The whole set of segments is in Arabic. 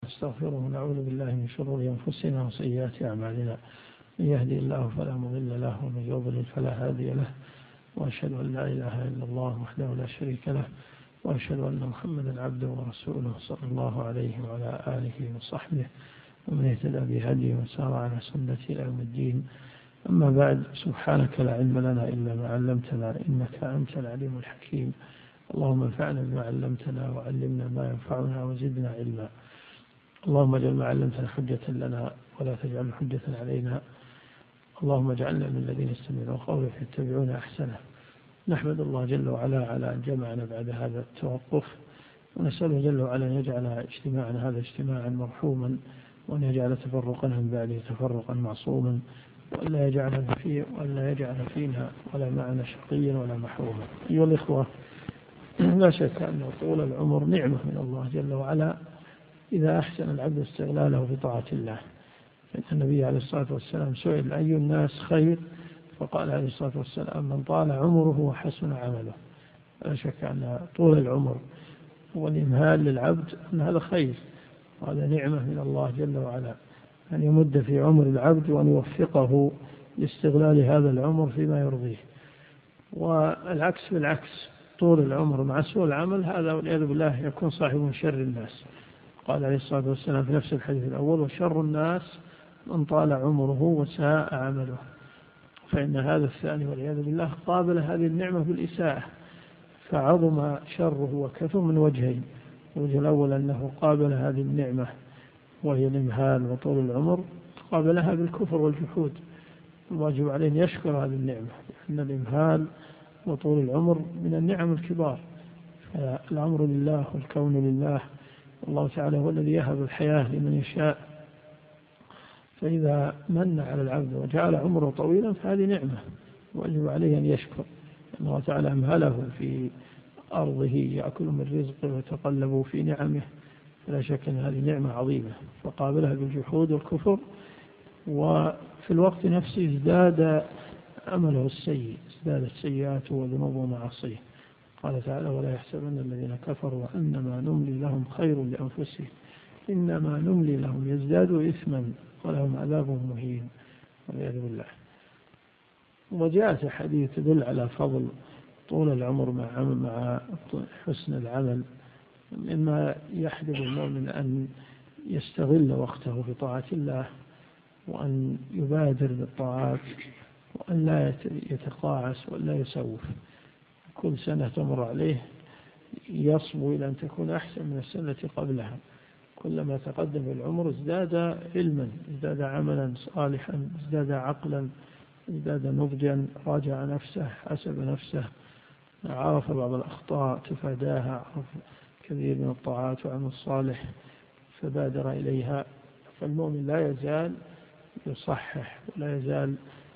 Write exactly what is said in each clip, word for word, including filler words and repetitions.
نستغفره ونعوذ بالله من شرور أنفسنا وسيئات أعمالنا، من يهدي الله فلا مضل له ومن يضلل فلا هادي له، وأشهد أن لا إله إلا الله وحده لا شريك له، وأشهد أن محمدا عبده ورسوله صلى الله عليه وعلى آله وصحبه ومن اهتدى بهديه وسار على سنته إلى يوم الدين. أما بعد، سبحانك لا علم لنا إلا ما علمتنا إنك أنت العليم الحكيم. اللهم انفعنا بما علمتنا وعلمنا ما ينفعنا وزدنا علما. اللهم اجعل ما علمتنا حجة لنا ولا تجعل حجة علينا. اللهم اجعلنا من الذين يستمعون قولا فيتبعون أحسنه. نحمد الله جل وعلا على أن جمعنا بعد هذا التوقف، ونسأله جل وعلا أن يجعل اجتماعنا هذا اجتماعا مرحوما، وأن يجعل تفرقنا من بعده تفرقا معصوما، وألا يجعلنا فيه وألا يجعل فينا ولا معنا شقيا ولا محروما. أيها الإخوة، لا شك أن طول العمر نعمة من الله جل وعلا إذا أحسن العبد استغلاله في طاعة الله. فإن النبي عليه الصلاة والسلام سئل أي الناس خير، فقال عليه الصلاة والسلام من طال عمره وحسن عمله. لا شك أن طول العمر والإمهال للعبد أن هذا خير، وهذا نعمة من الله جل وعلا، أن يمد في عمر العبد وأن يوفقه لاستغلال هذا العمر فيما يرضيه. والعكس بالعكس، طول العمر مع سوء العمل هذا والعياذ بالله يكون صاحب من شر الناس. قال عليه الصلاة والسلام في نفس الحديث الأول: وشر الناس من طال عمره وساء عمله. فإن هذا الثاني والعياذ بالله قابل هذه النعمة بالإساءة، فعظم شره وكثر من وجهين. الوجه الأول أنه قابل هذه النعمة وهي الإمهال وطول العمر، قابلها بالكفر والجحود. الواجب عليه أن يشكر هذه النعمة، لأن الإمهال وطول العمر من النعم الكبار. الأمر لله والكون لله، الله تعالى هو الذي يهب الحياة لمن يشاء. فإذا من على العبد وجعل عمره طويلا فهذه نعمة، واجب عليه أن يشكر. الله تعالى أمهله في أرضه يأكل من رزقه ويتقلب في نعمه، فلا شك أن هذه نعمة عظيمة، فقابلها بالجحود والكفر، وفي الوقت نفسه ازداد عمله السيء، ازدادت سيئاته وذنوبه ومعاصيه. قال تعالى: ولا يحسبن الذين كفروا أنما نملي لهم خير لأنفسهم إنما نملي لهم يزدادوا إثما ولهم عذاب مهين والعياذ بالله. وجاءت حديث تدل على فضل طول العمر مع مع حسن العمل، مما يحدث المؤمن أن يستغل وقته في طاعة الله، وأن يبادر بالطاعات، وأن لا يتقاعس وأن لا يسوف. كل سنة تمر عليه يصبو إلى أن تكون أحسن من السنة قبلها. كلما تقدم العمر ازداد علما، ازداد عملا صالحا، ازداد عقلا، ازداد نضجا، راجع نفسه، حسب نفسه، عرف بعض الأخطاء تفاداها، عرف كثير من الطاعات وعمل الصالح فبادر إليها. فالمؤمن لا يزال يصحح ولا يزال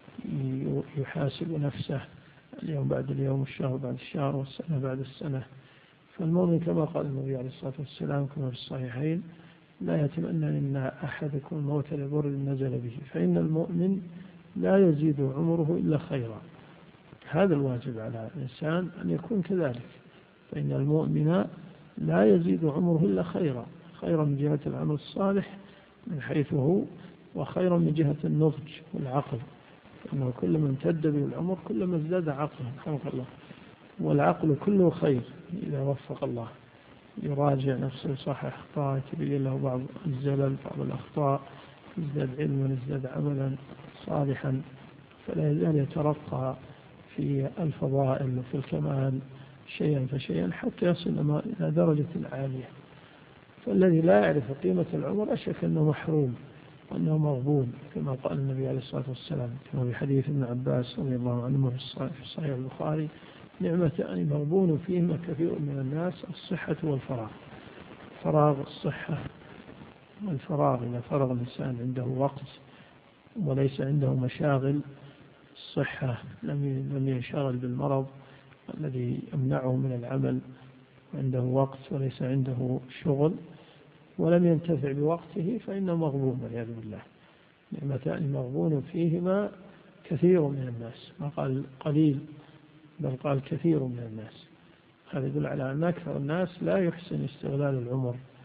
يحاسب نفسه اليوم بعد اليوم، الشهر بعد الشهر، والسنة بعد السنة. فالمؤمن كما قال النبي عليه الصلاة والسلام كما في الصحيحين: لا يتمنى أن أحدكم الموت لبر نزل به، فإن المؤمن لا يزيد عمره إلا خيرا. هذا الواجب على الإنسان أن يكون كذلك، فإن المؤمن لا يزيد عمره إلا خيرا، خيرا من جهة العمل الصالح من حيث هو، وخيرا من جهة النضج والعقل، إنه كلما امتد به العمر كلما ازداد عقلا خلق الله. والعقل كله خير إذا وفق الله، يراجع نفسه، يصحح أخطاء، يتبين له بعض الزلل بعض الأخطاء، يزداد علما، يزداد عملا صالحا، فلا يزال يترقى في الفضائل وفي الكمال شيئا فشيئا حتى يصل إلى درجة عالية. فالذي لا يعرف قيمة العمر أشك أنه محروم وأنه مغبون، كما قال النبي عليه الصلاة والسلام كما في حديث ابن عباس رضي الله عنه في صحيح البخاري: نعمتان مغبون فيهما كثير من الناس، الصحة والفراغ. فراغ الصحة والفراغ، إذا فرغ الإنسان عنده وقت وليس عنده مشاغل. الصحة لم ينشغل بالمرض الذي يمنعه من العمل، عنده وقت وليس عنده شغل، ولم ينتفع بوقته، فإنه مغبون والعياذ بالله. نعمتان مغبون فيهما كثير من الناس، ما قال قليل بل قال كثير من الناس. هذا يدل على أن أكثر الناس لا يحسن استغلال العمر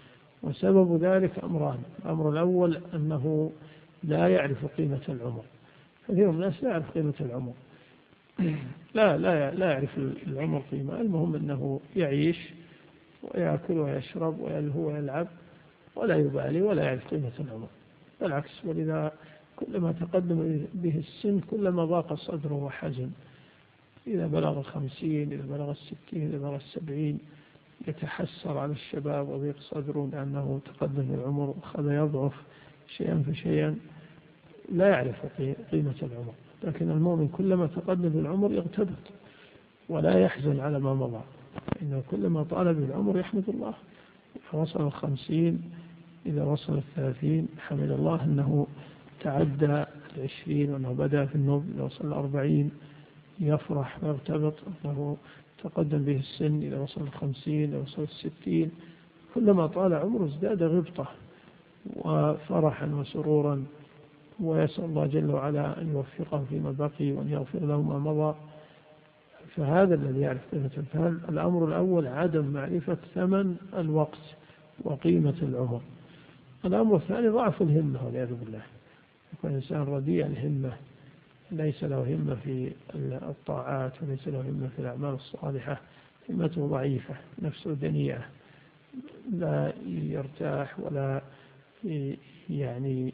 وسبب ذلك أمران. الأمر الأول أنه لا يعرف قيمة العمر، كثير من الناس لا يعرف قيمة العمر، لا لا لا يعرف العمر قيمة. المهم أنه يعيش ويأكل ويشرب ويلهو ويلعب ولا يبالي ولا يعرف قيمة العمر، بالعكس. ولذا كلما تقدم به السن كلما ضاق صدره وحزن. إذا بلغ الخمسين، إذا بلغ الستين، إذا بلغ السبعين يتحسر على الشباب وضيق صدره لأنه تقدم العمر وأخذ يضعف شيئا فشيئا، لا يعرف قيمة العمر. لكن المؤمن كلما تقدم العمر يغتبط ولا يحزن على ما مضى، إنه كلما طال بالعمر يحمد الله. إذا وصل الخمسين، إذا وصل الثلاثين حمد الله أنه تعدى العشرين وأنه بدأ في النضج. إذا وصل الأربعين يفرح ويرتبط أنه تقدم به السن. إذا وصل الخمسين، إذا وصل الستين، كلما طال عمره ازداد غبطة وفرحا وسرورا، ويسأل الله جل وعلا أن يوفقه فيما بقي وأن يغفر له ما مضى. فهذا الذي يعرف قيمة الفهم. الأمر الأول عدم معرفة ثمن الوقت وقيمة العمر. الأمر الثاني ضعف الهمة والعياذ بالله، يكون الإنسان رديء الهمة، ليس له همة في الطاعات وليس له همة في الأعمال الصالحة، همته ضعيفة، نفسه دنيئة، لا يرتاح ولا يعني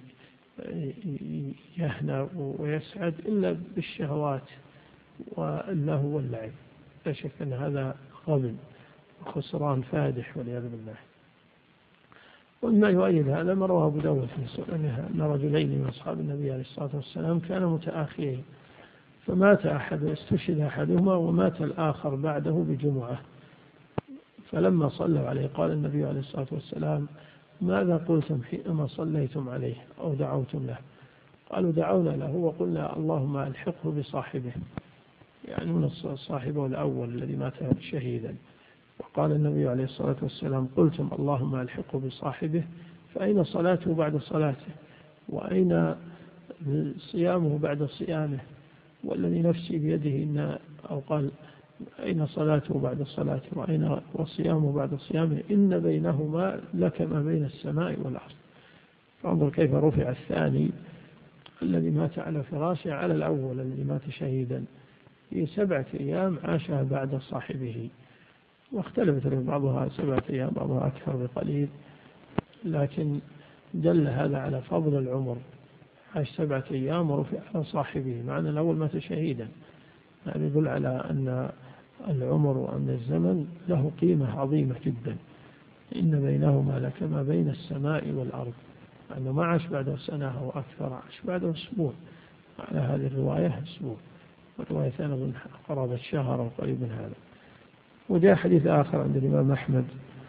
يهنى ويسعد إلا بالشهوات واللهو واللعب. لا شك أن هذا غبن وخسران فادح والعياذ بالله. ومما يؤيد هذا ما رواه أبو داود في سننه أن رجلين من أصحاب النبي عليه الصلاة والسلام كانوا متآخيين، فمات أحد استشهد أحدهما ومات الآخر بعده بجمعة، فلما صلوا عليه قال النبي عليه الصلاة والسلام: ماذا قلتم حينما صليتم عليه أو دعوتم له؟ قالوا: دعونا له وقلنا اللهم ألحقه بصاحبه، يعني من صاحبه الأول الذي مات شهيدا. وقال النبي عليه الصلاة والسلام: قلتم اللهم ألحقه بصاحبه، فأين صلاته بعد صلاته؟ وأين صيامه بعد صيامه؟ والذي نفسي بيده إن أو قال أين صلاته بعد صلاته وأين وصيامه بعد صيامه إن بينهما لكما بين السماء والأرض. فانظر كيف رفع الثاني الذي مات على فراشه على الأول الذي مات شهيدا في سبعة أيام عاشها بعد صاحبه. واختلفت بعضها سبعة أيام بعضها أكثر بقليل، لكن دل هذا على فضل العمر. عاش سبعة أيام ورفع على صاحبه، مع أن الأول مات شهيدا. هذا يدل على أن العمر وأن الزمن له قيمة عظيمة جدا. إن بينهما لكما بين السماء والأرض، أنه ما عاش بعد سنة أو أكثر، عاش بعد أسبوع. على هذه الرواية أسبوع، والرواية ثانية قرابة شهر أو قريب من هذا. وجاء حديث آخر عند الإمام أحمد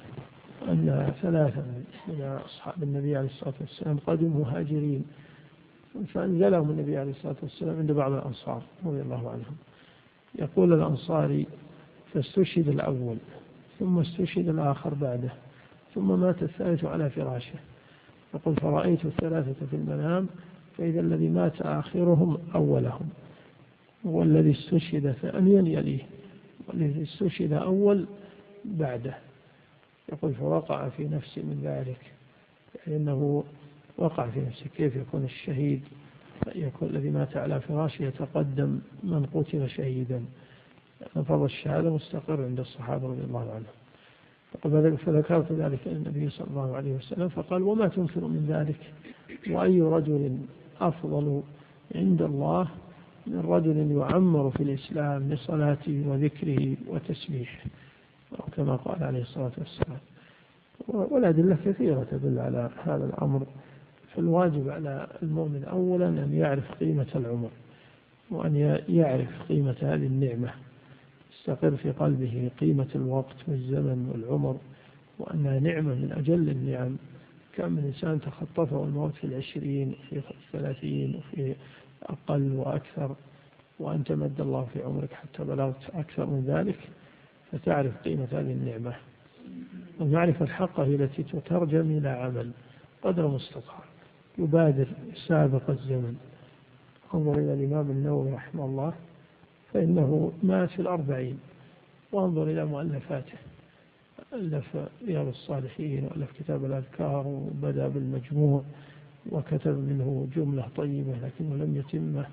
أن ثلاثة من أصحاب النبي عليه الصلاة والسلام قدموا مهاجرين، فأنزلهم النبي عليه الصلاة والسلام عند بعض الأنصار رضي الله عنهم. يقول الأنصاري: فاستشهد الأول ثم استشهد الآخر بعده ثم مات الثالث على فراشه. يقول: فرأيت الثلاثة في المنام، فإذا الذي مات آخرهم أولهم، والذي استشهد ثانيا يليه، والذي استشهد أول بعده. يقول: فوقع في نفسي من ذلك، يعني أنه وقع في نفسه كيف يكون الشهيد يكون الذي مات على فراشه يتقدم من قتل شهيدا، لأن فضل الشهادة مستقر عند الصحابة رضي الله عنهم. فذكرت ذلك للنبي صلى الله عليه وسلم فقال: وما تنكر من ذلك؟ وأي رجل أفضل عند الله من رجل يعمر في الإسلام لصلاته وذكره وتسبيحه، أو كما قال عليه الصلاة والسلام. والأدلة كثيرة تدل على هذا الأمر. فالواجب على المؤمن أولا أن يعرف قيمة العمر، وأن يعرف قيمة هذه النعمة، يستقر في قلبه قيمة الوقت والزمن والعمر، وأنها نعمة من أجل النعم. كم من إنسان تخطفه الموت في العشرين وفي الثلاثين وفي أقل وأكثر، وأنت مد الله في عمرك حتى بلغت أكثر من ذلك، فتعرف قيمة هذه النعمة. والمعرفة الحقة هي التي تترجم إلى عمل قدر المستطاع، يبادر سابق الزمن. انظر إلى الإمام النووي رحمه الله، فإنه مات في الأربعين، وانظر إلى مؤلفاته ألف رياض الصالحين وألف كتاب الأذكار وبدأ بالمجموع وكتب منه جملة طيبة لكنه لم يتمه،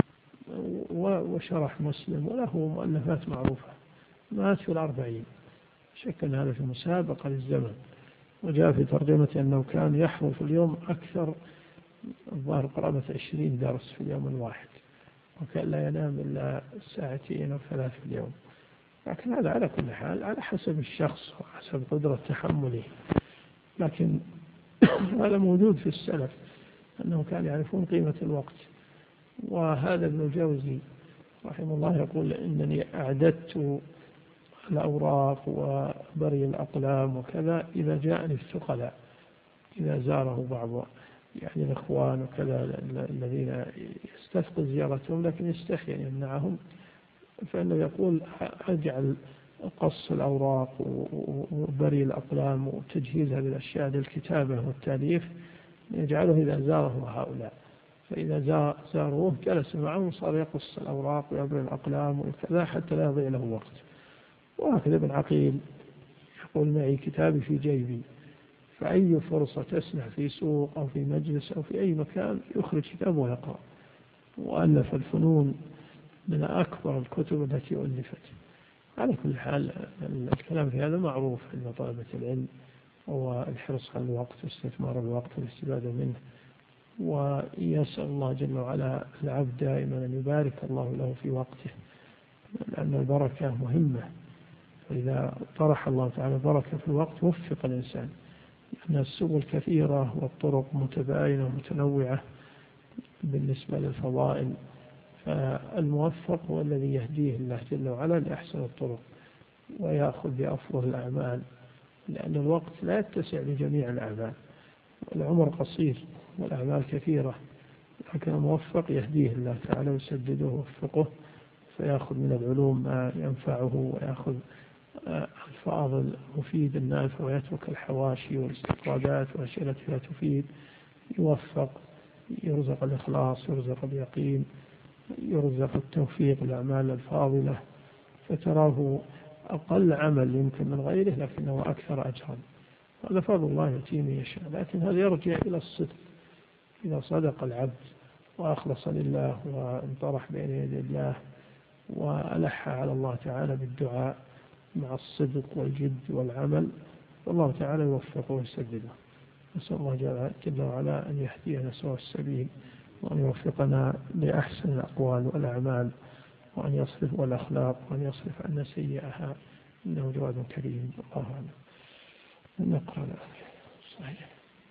وشرح مسلم وله مؤلفات معروفة. مات في الأربعين، شك أن هذا في مسابقة للزمن. وجاء في ترجمة أنه كان يحضر في اليوم أكثر، الظاهر قرابة عشرين درس في اليوم الواحد، وكان لا ينام إلا ساعتين أو ثلاث في اليوم. لكن هذا على كل حال على حسب الشخص وحسب قدرة تحمله. لكن هذا موجود في السلف أنهم كانوا يعرفون قيمة الوقت. وهذا ابن الجوزي رحمه الله يقول إنني أعددت الأوراق وبري الأقلام وكذا إذا جاءني الثقلاء، إذا زاره بعض يعني الإخوان وكذا الذين يستثقل زيارتهم لكن يستحي أن يمنعهم، فإنه يقول أجعل قص الأوراق وبري الأقلام وتجهيز هذه الأشياء للكتابة والتأليف يجعله إذا زاره هؤلاء، فإذا زاروه جلس معهم وصار يقص الأوراق ويبري الأقلام وكذا حتى لا يضيع له وقت. وهكذا ابن عقيل يقول معي كتابي في جيبي، فأي فرصة تسمع في سوق أو في مجلس أو في أي مكان يخرج كتابه ويقرأ. وألف الفنون من أكبر الكتب التي ألفت. على كل حال الكلام في هذا معروف عند طلبة العلم، والحرص على الوقت واستثمار الوقت والاستفادة منه، ويسأل الله جل وعلا العبد دائما أن يبارك الله له في وقته، لأن البركة مهمة. فإذا طرح الله تعالى بركة في الوقت وفق الإنسان، لأن السبل كثيرة والطرق متباينة ومتنوعة بالنسبة للفضائل، فالموفق هو الذي يهديه الله جل وعلا لأحسن الطرق ويأخذ بأفضل الأعمال، لأن الوقت لا يتسع لجميع الأعمال، والعمر قصير والأعمال كثيرة، لكن الموفق يهديه الله تعالى ويسدده ويوفقه فيأخذ من العلوم ما ينفعه ويأخذ الفاضل المفيد النافع ويترك الحواشي والاستطرادات والأشياء التي لا تفيد. يوفق، يرزق الإخلاص، يرزق اليقين، يرزق التوفيق للأعمال الفاضلة، فتراه أقل عمل يمكن من غيره لكنه أكثر أجرا. هذا فضل الله يأتيه من يشاء، لكن هذا يرجع إلى الصدق. إذا صدق العبد وأخلص لله وانطرح بين يدي الله وألح على الله تعالى بالدعاء مع الصدق والجد والعمل، والله تعالى يوفقه ويسدده. نسأل الله جل وعلا أن يهدينا سوى السبيل، وأن يوفقنا لأحسن الأقوال والأعمال، وأن يصرف والأخلاق، وأن يصرف عنا سيئها، إنه جواد كريم. الله أعلم. نقرأ صحيح.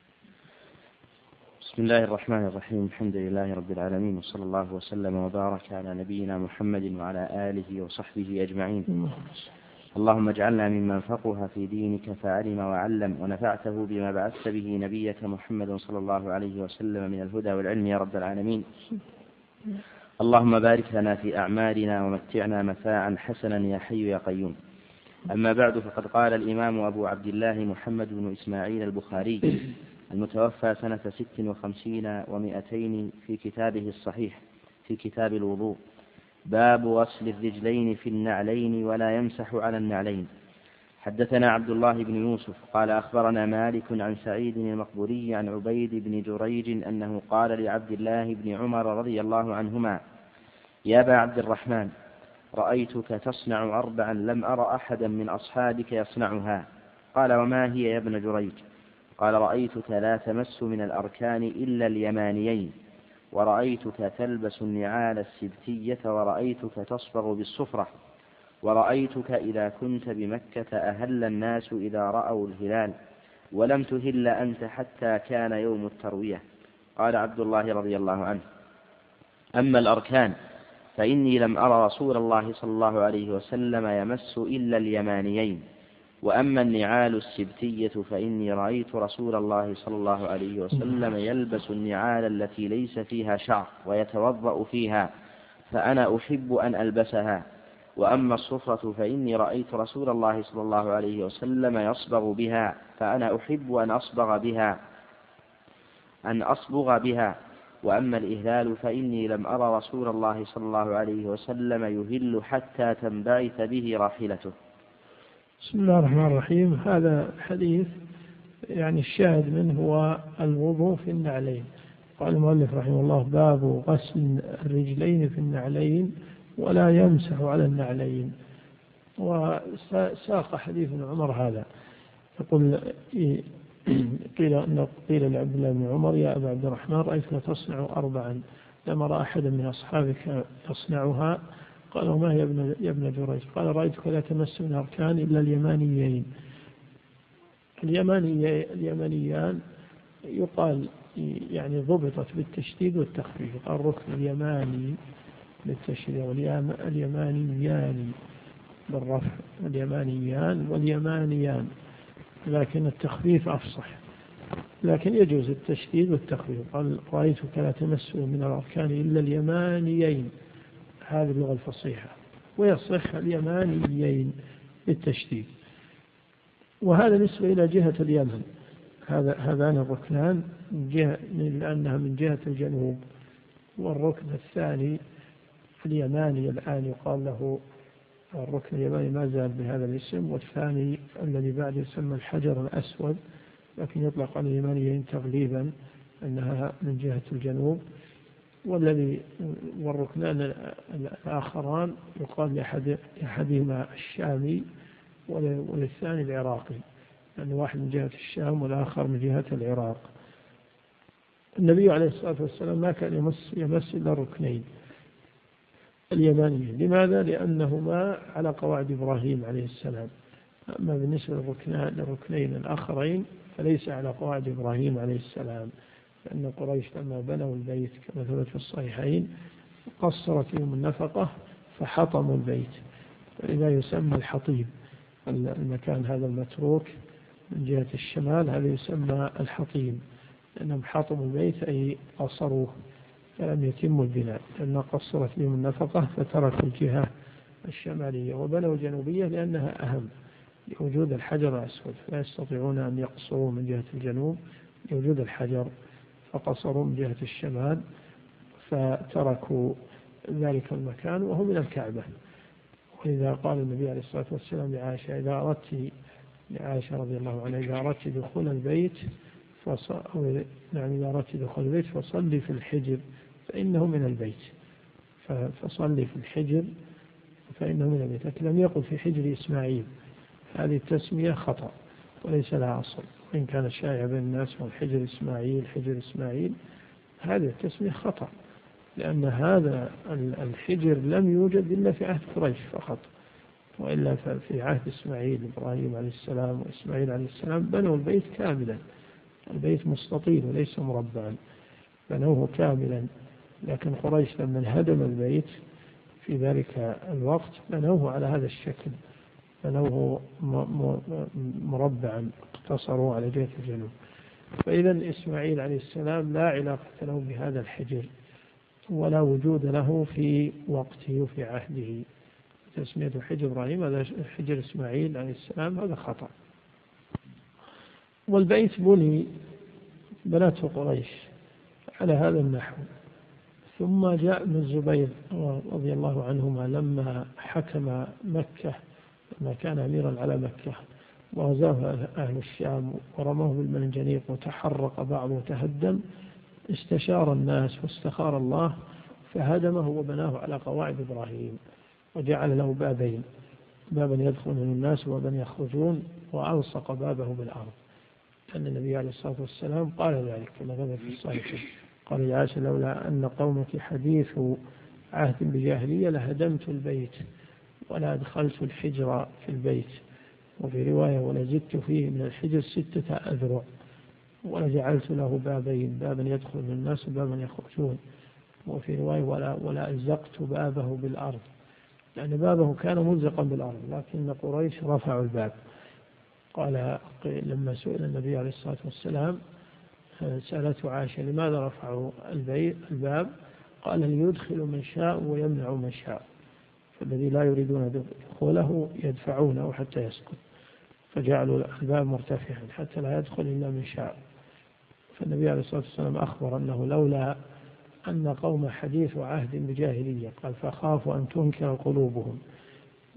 بسم الله الرحمن الرحيم. الحمد لله رب العالمين، وصلى الله وسلم وبارك على نبينا محمد وعلى آله وصحبه أجمعين. اللهم اجعلنا ممن فقه في دينك فعلم وعلم، ونفعته بما بعثت به نبيك محمد صلى الله عليه وسلم من الهدى والعلم يا رب العالمين. اللهم بارك لنا في أعمالنا ومتعنا متاعا حسنا يا حي يا قيوم. أما بعد، فقد قال الإمام أبو عبد الله محمد بن إسماعيل البخاري المتوفى سنة ست وخمسين ومائتين في كتابه الصحيح في كتاب الوضوء: باب غسل الرجلين في النعلين ولا يمسح على النعلين. حدثنا عبد الله بن يوسف قال أخبرنا مالك عن سعيد المقبوري عن عبيد بن جريج أنه قال لعبد الله بن عمر رضي الله عنهما: يا أبا عبد الرحمن، رأيتك تصنع أربعا لم أرى أحدا من أصحابك يصنعها. قال: وما هي يا ابن جريج؟ قال: رأيتك لا تمس من الأركان إلا اليمانيين، ورأيتك تلبس النعال السبتية، ورأيتك تصبغ بالصفرة، ورأيتك إذا كنت بمكة أهل الناس إذا رأوا الهلال، ولم تهل أنت حتى كان يوم التروية. قال عبد الله رضي الله عنه: أما الأركان فإني لم أرى رسول الله صلى الله عليه وسلم يمس إلا اليمانيين، وأما النعال السبتية فإني رأيت رسول الله صلى الله عليه وسلم يلبس النعال التي ليس فيها شعر ويتوضأ فيها، فأنا أحب أن ألبسها. وأما الصفرة فإني رأيت رسول الله صلى الله عليه وسلم يصبغ بها، فأنا أحب أن أصبغ بها أن أصبغ بها. وأما الإهلال فإني لم أرى رسول الله صلى الله عليه وسلم يهل حتى تنبعث به راحلته. بسم الله الرحمن الرحيم. هذا الحديث يعني الشاهد منه هو الوضوء في النعلين. قال المؤلف رحمه الله: باب غسل الرجلين في النعلين ولا يمسح على النعلين. وساق حديث ابن عمر هذا، يقول: قيل أن قيل لعبد الله بن عمر: يا أبا عبد الرحمن، رأيتك تصنع أربعا لما رأى أحدا من أصحابك يصنعها. قال: وما هي يا ابن جريج؟ قال: رأيتك لا تمس من أركان إلا اليمانيين. اليماني اليمانيان يقال يعني ضبطت بالتشديد والتخفيف، قال الركن اليماني بالتشديد، واليمانيان بالرفع، اليمانيان واليمانيان، لكن التخفيف أفصح، لكن يجوز التشديد والتخفيف. قال: رأيتك لا تمس من الأركان إلا اليمانيين، هذه اللغة الفصيحة، ويصح اليمانيين بالتشديد. وهذا نسبة إلى جهة اليمن، هذا هذان الركنان جهة لأنها من جهة الجنوب. والركن الثاني اليماني الآن يقال له الركن اليماني، ما زال بهذا الاسم. والثاني الذي بعد يسمى الحجر الأسود، لكن يطلق على اليمانيين تغليبا أنها من جهة الجنوب. والذي والركنان الآخران يقال لأحد أحدهما الشامي وللثاني العراقي، يعني واحد من جهة الشام والآخر من جهة العراق. النبي عليه الصلاة والسلام ما كان يمس يمس إلا الركنين اليمانيين. لماذا؟ لأنهما على قواعد إبراهيم عليه السلام. أما بالنسبة للركنين الآخرين فليس على قواعد إبراهيم عليه السلام، لأن قريش لما بنوا البيت كما ثبت في الصحيحين قصرت فيهم النفقة فحطموا البيت، فإذا يسمى الحطيب المكان هذا المتروك من جهة الشمال، هذا يسمى الحطيم، لأنهم حطموا البيت أي قصروه فلم يتموا البناء، لأن قصرت فيهم النفقة فتركوا الجهة الشمالية وبنوا الجنوبية لأنها أهم لوجود الحجر الأسود، فلا يستطيعون أن يقصروا من جهة الجنوب لوجود الحجر، فقصروا من جهة الشمال فتركوا ذلك المكان وهو من الكعبة. وإذا قال النبي عليه الصلاة والسلام لعائشة: إذا أردت لعائشة رضي الله عنها إذا أردت دخول البيت فص... أو نعم إذا أردت دخول البيت فصلي في الحجر فإنه من البيت، ف... فصلي في الحجر فإنه من البيت. لكن لم يقل في حجر إسماعيل، هذه التسمية خطأ وليس لها أصل، وإن كان شائع بين الناس والحجر إسماعيل حجر إسماعيل، هذه التسمية خطأ، لأن هذا الحجر لم يوجد إلا في عهد قريش فقط، وإلا في عهد إسماعيل إبراهيم عليه السلام وإسماعيل عليه السلام بنوا البيت كاملا، البيت مستطيل وليس مربعا، بنوه كاملا. لكن قريش لما هدم البيت في ذلك الوقت بنوه على هذا الشكل، بنوه مربعا، اقتصروا على جهة الجنوب. فإذا إسماعيل عليه السلام لا علاقة له بهذا الحجر ولا وجود له في وقته وفي عهده. تسمية حجر إبراهيم هذا حجر إسماعيل عليه السلام، هذا خطأ. والبيت بني بنته قريش على هذا النحو. ثم جاء ابن الزبير رضي الله عنهما لما حكم مكة، لما كان أميرا على مكة وغزاه أهل الشام ورموه بالمنجنيق وتحرق بعضه وتهدم، استشار الناس واستخار الله فهدمه وبناه على قواعد إبراهيم، وجعل له بابين، بابا يدخل من الناس وبابا يخرجون، وألصق بابه بالأرض، أن النبي عليه الصلاة والسلام قال ذلك كما ثبت في الصحيح. قال لعائشة: لولا أن قومك حديث عهد بجاهلية لهدمت البيت ولا أدخلت الحجر في البيت، وفي رواية: ولزدت فيه من الحجر ستة أذرع، ولجعلت له بابين، بابا يدخل من الناس وبابا يخرجون، وفي رواية: ولا, ولا ألزقت بابه بالأرض، لأن بابه كان ملزقا بالأرض، لكن قريش رفعوا الباب. قال لما سئل النبي عليه الصلاة والسلام سألته عائشة: لماذا رفعوا الباب؟ قال: ليدخل من شاء ويمنع من شاء، فالذي لا يريدون دخوله يدفعونه حتى يسقط، فجعلوا الباب مرتفعا حتى لا يدخل إلا من شاء. فالنبي عليه الصلاة والسلام أخبر أنه لولا أن قوم حديث عهد بجاهلية، قال: فخافوا أن تنكر قلوبهم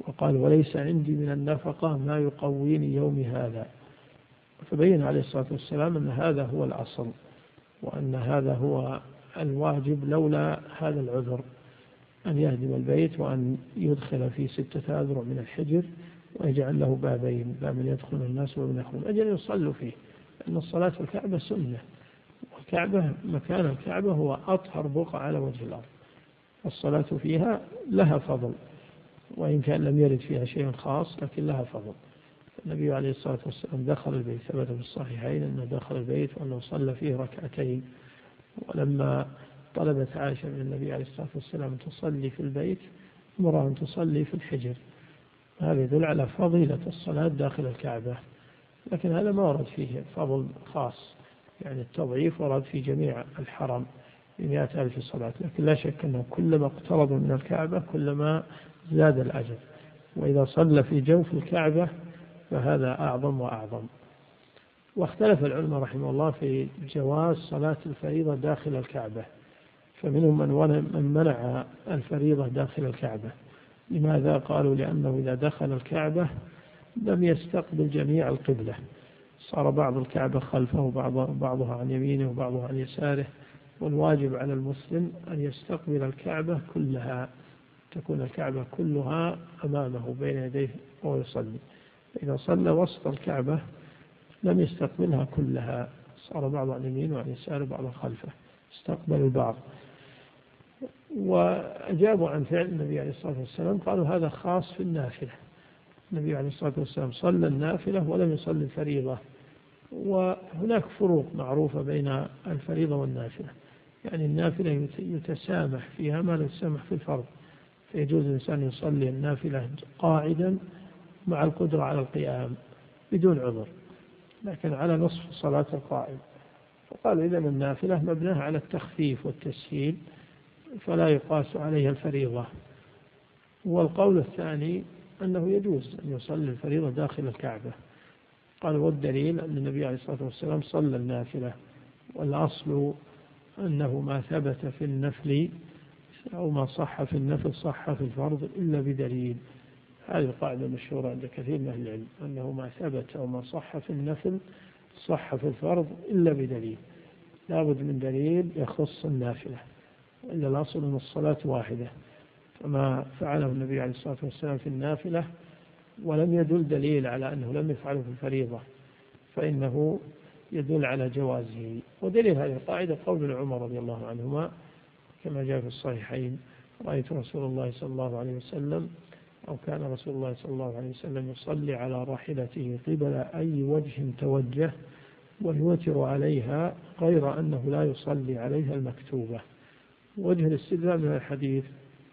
وقال وليس عندي من النفقة ما يقويني يومي هذا. فبين عليه الصلاة والسلام أن هذا هو الأصل، وأن هذا هو الواجب لولا هذا العذر، أن يهدم البيت وأن يدخل في ستة أذرع من الحجر ويجعل له بابين، باب يدخل الناس وباب يدخلون، أجل يصلوا فيه، لأن الصلاة في الكعبة سنة، والكعبة مكان الكعبة هو أطهر بقعة على وجه الأرض، الصلاة فيها لها فضل، وإن كان لم يرد فيها شيء خاص لكن لها فضل. النبي عليه الصلاة والسلام دخل البيت، ثبت في الصحيحين أنه دخل البيت وأنه صلى فيه ركعتين. ولما طلبت عائشة من النبي عليه الصلاة والسلام أن تصلي في البيت أمرها أن تصلي في الحجر. هذا يدل على فضيلة الصلاة داخل الكعبة، لكن هذا ما ورد فيه فضل خاص، يعني التضعيف ورد في جميع الحرم بمئة ألف صلاة، لكن لا شك أنه كلما اقتربوا من الكعبة كلما زاد الأجر، وإذا صلى في جوف الكعبة فهذا أعظم وأعظم. واختلف العلماء رحمه الله في جواز صلاة الفريضة داخل الكعبة، فمنهم من منع الفريضة داخل الكعبة. لماذا؟ قالوا لأنه إذا دخل الكعبة لم يستقبل جميع القبلة، صار بعض الكعبة خلفه وبعض بعضها عن يمينه وبعضها عن يساره، والواجب على المسلم أن يستقبل الكعبة كلها، تكون الكعبة كلها أمامه بين يديه وهو يصلي. إذا صلى وسط الكعبة لم يستقبلها كلها، صار بعض عن يمين وعن يسار بعض خلفه، استقبل البعض. وأجابوا عن فعل النبي عليه الصلاة والسلام، قالوا هذا خاص في النافلة، النبي عليه الصلاة والسلام صلى النافلة ولم يصلي الفريضة. وهناك فروق معروفة بين الفريضة والنافلة، يعني النافلة يتسامح فيها ما لا يتسامح في الفرض، فيجوز الإنسان يصلي النافلة قاعدا مع القدرة على القيام بدون عذر، لكن على نصف صلاة القائم. فقال إذن النافلة مبناها على التخفيف والتسهيل فلا يقاس عليها الفريضة. والقول الثاني أنه يجوز أن يصلي الفريضة داخل الكعبة، قال والدليل أن النبي عليه الصلاة والسلام صلى النافلة، والأصل أنه ما ثبت في النفل أو ما صح في النفل صح في الفرض إلا بدليل. هذه القاعدة مشهورة عند كثير من أهل العلم، أنه ما ثبت أو ما صح في النفل صح في الفرض إلا بدليل، لابد من دليل يخص النافلة، إلا الأصل أن الصلاة واحدة، فما فعله النبي عليه الصلاة والسلام في النافلة ولم يدل دليل على أنه لم يفعله في الفريضة فإنه يدل على جوازه. ودليل هذه القاعدة قول عمر رضي الله عنهما كما جاء في الصحيحين: رأيت رسول الله صلى الله عليه وسلم أو كان رسول الله صلى الله عليه وسلم يصلي على راحلته قبل أي وجه توجه ويوتر عليها غير أنه لا يصلي عليها المكتوبة. وجه الاستدلال من الحديث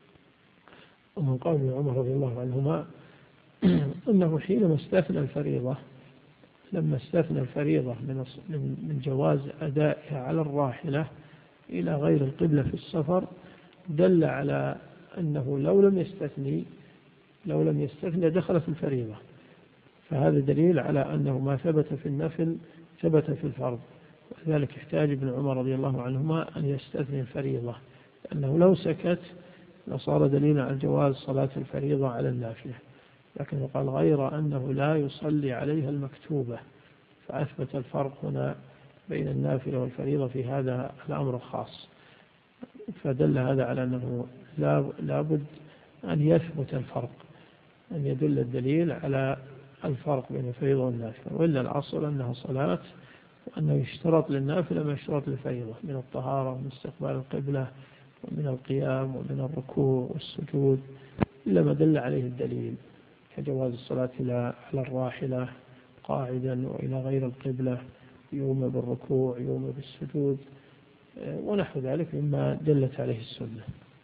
ومن قول عمر رضي الله عنهما أنه حينما استثنى الفريضة لما استثنى الفريضة من جواز أدائها على الراحلة إلى غير القبلة في السفر دل على أنه لو لم يستثني لو لم يستثني دخل في الفريضة، فهذا دليل على أنه ما ثبت في النفل ثبت في الفرض. ولذلك احتاج ابن عمر رضي الله عنهما أن يستثني الفريضة، لأنه لو سكت لصار دليلا على جواز صلاة الفريضة على النافلة، لكن قال غير أنه لا يصلي عليها المكتوبة، فأثبت الفرق هنا بين النافلة والفريضة في هذا الأمر الخاص، فدل هذا على أنه لا بد أن يثبت الفرق، أن يدل الدليل على الفرق بين الفريضة والنافلة، وإلا الأصل أنها صلاة، وأنه يشترط للنافلة ما يشترط للفريضة من الطهارة ومن استقبال القبلة ومن القيام ومن الركوع والسجود، إلا ما دل عليه الدليل كجواز الصلاة على الراحلة قاعدا وإلى غير القبلة، يوم بالركوع يوم بالسجود ونحو ذلك مما دلت عليه السنة.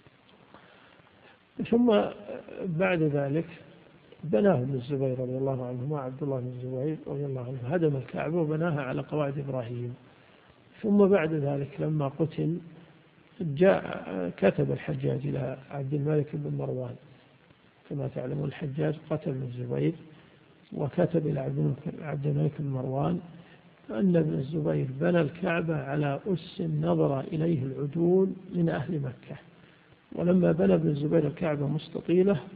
ثم بعد ذلك بناه ابن الزبير رضي الله عنهما عبد الله بن الزبير رضي الله عنه هدم الكعبة وبناها على قواعد إبراهيم. ثم بعد ذلك لما قتل جاء كتب الحجاج إلى عبد الملك بن مروان، كما تعلمون الحجاج قتل ابن الزبير، وكتب إلى عبد الملك بن مروان أن ابن الزبير بنى الكعبة على أس نظر إليه العدول من أهل مكة، ولما بنى ابن الزبير الكعبة مستطيلة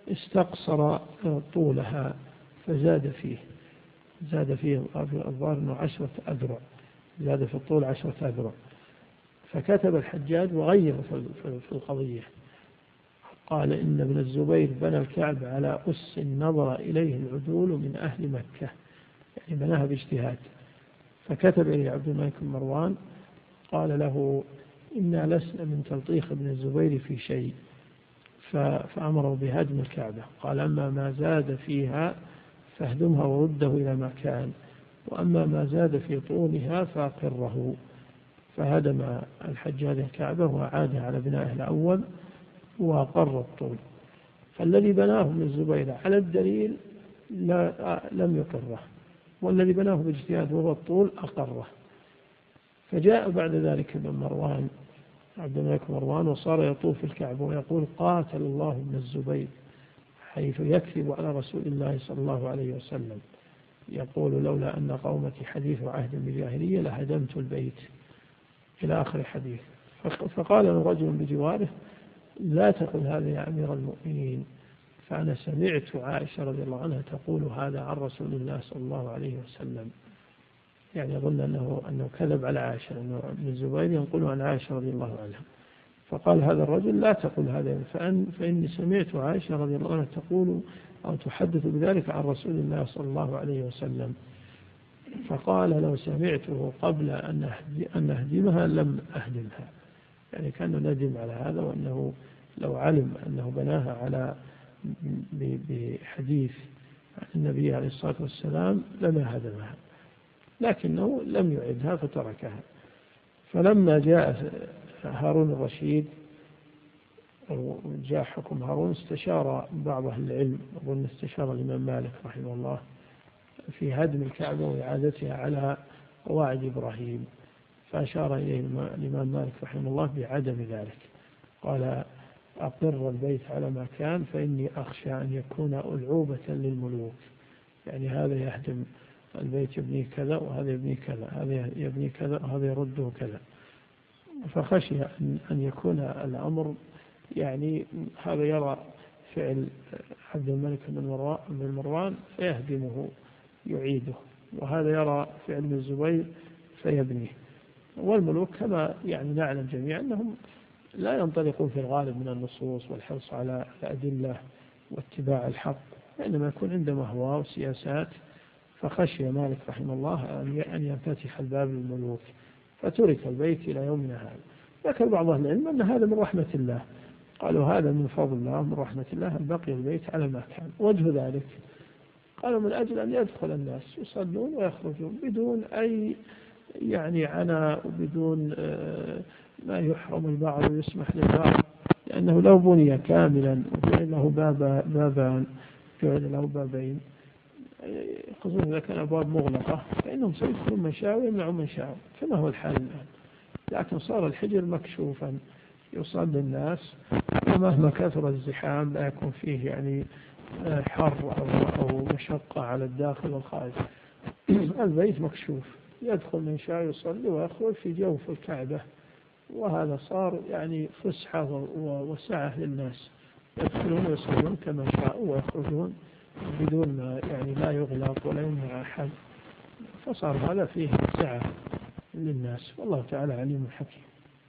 استقصر طولها فزاد فيه زاد فيه الظاهر أنه عشرة أذرع، زاد في الطول عشرة أذرع. فكتب الحجاج وغير في القضية، قال إن ابن الزبير بنى الكعبة على أس نظر إليه العدول من أهل مكة، يعني بناها باجتهاد. فكتب إليه عبد الملك بن مروان قال له إنا لسنا من تلطيخ ابن الزبير في شيء، فأمره بهدم الكعبة. قال أما ما زاد فيها فاهدمها ورده إلى ما كان، وأما ما زاد في طولها فأقره. فهدم الحجاج الكعبة وعاد على بنائه الأول وأقر الطول. فالذي بناه ابن الزبير على الدليل لا لم يقره، والذي بناه باجتهاد وهو الطول أقره. فجاء بعد ذلك ابن مروان عبد الملك مروان وصار يطوف الكعبة ويقول قاتل الله ابن الزبير، حيث يكذب على رسول الله صلى الله عليه وسلم، يقول لولا أن قومتي حديث عهد بالجاهلية لهدمت البيت، إلى آخر حديث. فقال له رجل بجواره لا تقل هذا يا أمير المؤمنين، فأنا سمعت عائشة رضي الله عنها تقول هذا عن رسول الله صلى الله عليه وسلم، يعني أظن أنه, أنه كذب على عائشة، أنه ابن الزبير ينقل عن عائشة رضي الله عنها. فقال هذا الرجل لا تقل هذا، فأن فإني سمعت عائشة رضي الله عنها تقول أو تحدث بذلك عن رسول الله صلى الله عليه وسلم. فقال لو سمعته قبل أن أهدمها لم أهدمها، يعني كان ندم على هذا، وأنه لو علم أنه بناها على بحديث عن النبي عليه الصلاة والسلام لما هدمها، لكنه لم يعدها فتركها. فلما جاء هارون الرشيد وجاء حكم هارون استشار بعض أهل العلم، أظن استشار الإمام مالك رحمه الله في هدم الكعبة وإعادتها على قواعد إبراهيم، فأشار إليه الإمام مالك رحمه الله بعدم ذلك. قال أقر البيت على ما كان فإني أخشى أن يكون ألعوبة للملوك، يعني هذا يهدم البيت يبني كذا وهذا يبني كذا، هذا يبني كذا وهذا يرده كذا. فخشي أن يكون الأمر يعني هذا يرى فعل عبد الملك بن مروان فيهدمه يعيده، وهذا يرى فعل ابن الزبير فيبنيه. والملوك كما يعني نعلم جميعا أنهم لا ينطلقون في الغالب من النصوص والحرص على الأدلة واتباع الحق، إنما يكون عندهم أهواء وسياسات. فخشي مالك رحمه الله أن ينفتح الباب للملوك فترك البيت إلى يومنا هذا. ذكر بعض أهل العلم أن هذا من رحمة الله، قالوا هذا من فضل الله من رحمة الله أن بقي البيت على ما كان. وجه ذلك قالوا من أجل أن يدخل الناس يصلون ويخرجون بدون أي يعني عناء وبدون ما يحرم البعض ويسمح للبعض، لأنه لو بني كاملا وجعل له بابان جعل له بابين خصوصا إذا كان أبواب مغلقة فإنهم سيدخلون من شاء ويمنعون من شاء كما هو الحال الآن. لكن صار الحجر مكشوفا يصلي الناس، ومهما كثر الزحام لا يكون فيه يعني حر أو مشقة على الداخل والخارج. البيت مكشوف يدخل من شاء يصلي ويخرج في جوف الكعبة، وهذا صار يعني فسحة وسعة للناس، يدخلون ويصلون كما شاءوا ويخرجون بدون ما يعني لا يغلق ولا يمنع أحد، فصار هذا فيه سعة للناس، والله تعالى عليم حكيم.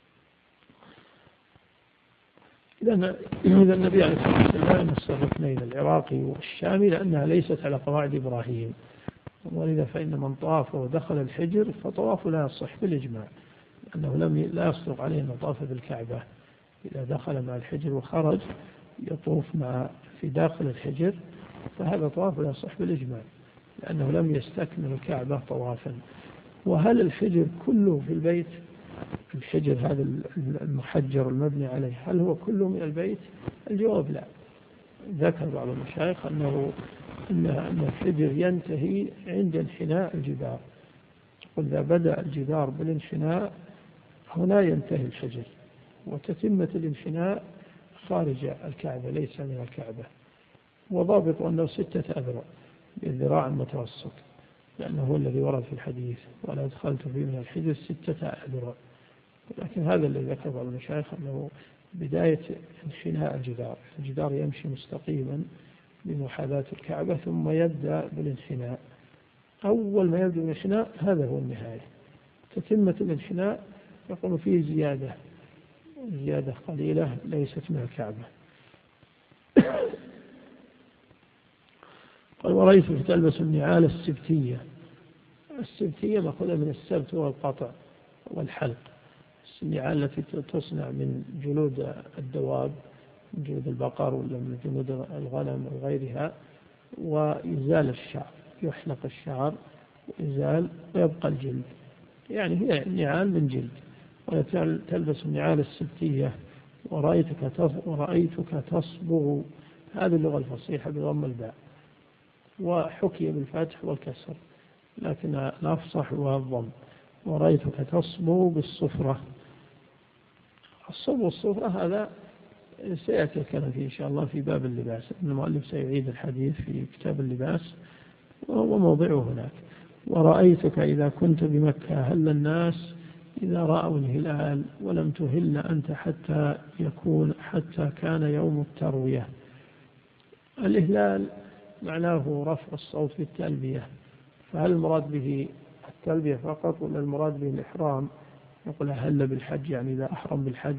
إذا النبي عليه الصلاة والسلام نص الركنين العراقي والشامي لأنها ليست على قواعد إبراهيم، ولذا فإن من طاف ودخل الحجر فطوافه لا يصح بالإجماع، لأنه لم لا يصدق عليه أن طاف بالكعبة. إذا دخل مع الحجر وخرج يطوف مع في داخل الحجر فهذا طواف لا يصح بالإجماع، لأنه لم يستكمل الكعبة طوافا. وهل الحجر كله في البيت؟ الحجر هذا المحجر المبني عليه هل هو كله من البيت؟ الجواب لا. ذكر بعض المشايخ أنه أن الحجر ينتهي عند انحناء الجدار، وإذا بدأ الجدار بالانحناء هنا ينتهي الحجر، وتتمة الانحناء خارج الكعبة ليس من الكعبة. وضابط أنه ستة أذرع بالذراع المتوسط، لأنه هو الذي ورد في الحديث ولا دخلت فيه من الحجر ستة أذرع، لكن هذا الذي ذكره المشايخ أنه بداية انحناء الجدار، الجدار يمشي مستقيما بمحاذاة الكعبة ثم يبدأ بالانحناء. أول ما يبدأ بالانحناء هذا هو النهاية. تتمة الانحناء يقول فيه زيادة زيادة قليلة ليست من الكعبة. قال ورأيتك تلبس النعال السبتية. السبتية مأخوذة من السبت والقطع والحلق. النعال التي تصنع من جلود الدواب، من جلود البقر ولا من جلود الغنم وغيرها، ويزال الشعر، يحلق الشعر ويزال ويبقى الجلد، يعني هي نعال من جلد. وتلبس النعال السبتية ورأيتك ورأيتك تصبغ. هذه اللغة الفصيحة بضم الباء، وحكي بالفتح والكسر، لكن الأفصح هو الضم. ورأيتك تصبغ بالصفرة. الصبغ والصفرة هذا سيأتي الكلام فيه إن شاء الله في باب اللباس، المؤلف سيعيد الحديث في كتاب اللباس وهو موضعه هناك. ورأيتك إذا كنت بمكة هل الناس إذا رأوا الهلال ولم تهل أنت حتى يكون حتى كان يوم التروية. الإهلال معناه رفع الصوت في التلبية، فهل المراد به التلبية فقط ولا المراد به الإحرام؟ يقول هل بالحج يعني إذا أحرم بالحج.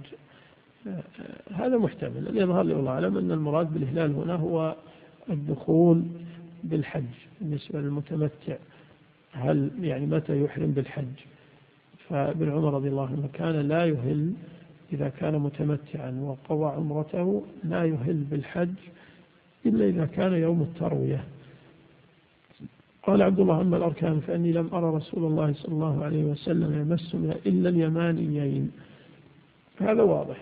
هذا محتمل. اللي يظهر لي والله أعلم أن المراد بالإهلال هنا هو الدخول بالحج بالنسبة للمتمتع، هل يعني متى يحرم بالحج. فابن عمر رضي الله عنه كان لا يهل إذا كان متمتعا وقضى عمرته، لا يهل بالحج إلا إذا كان يوم التروية. قال عبد الله أما الأركان فإني لم أرى رسول الله صلى الله عليه وسلم يمس إلا اليمانيين. هذا واضح.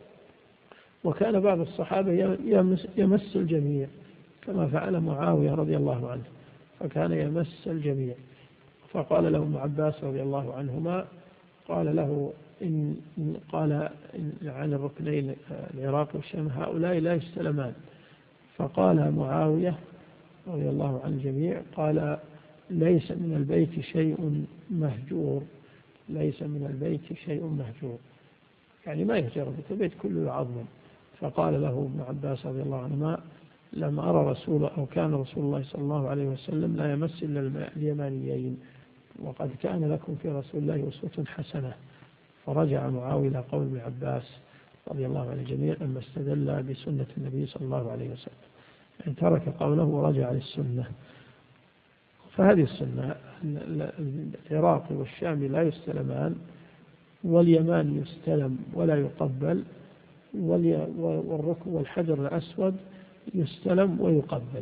وكان بعض الصحابة يمس, يمس الجميع كما فعل معاوية رضي الله عنه، فكان يمس الجميع. فقال له ابن عباس رضي الله عنهما قال له إن قال إن عن الركنين العراق والشام هؤلاء لا يستلمان. فقال معاوية رضي الله عن الجميع قال ليس من البيت شيء مهجور، ليس من البيت شيء مهجور، يعني ما يهجر البيت كله يعظم. فقال له ابن عباس رضي الله عنهما لم أرى رسول أو كان رسول الله صلى الله عليه وسلم لا يمس إلا اليمانيين، وقد كان لكم في رسول الله أسوة حسنة. فرجع معاوية إلى قول ابن عباس رضي الله عن الجميع أما استدل بسنة النبي صلى الله عليه وسلم، يعني ترك قوله ورجع للسنة. فهذه السنة العراق والشام لا يستلمان، واليمان يستلم ولا يقبل، والركب والحجر الأسود يستلم ويقبل.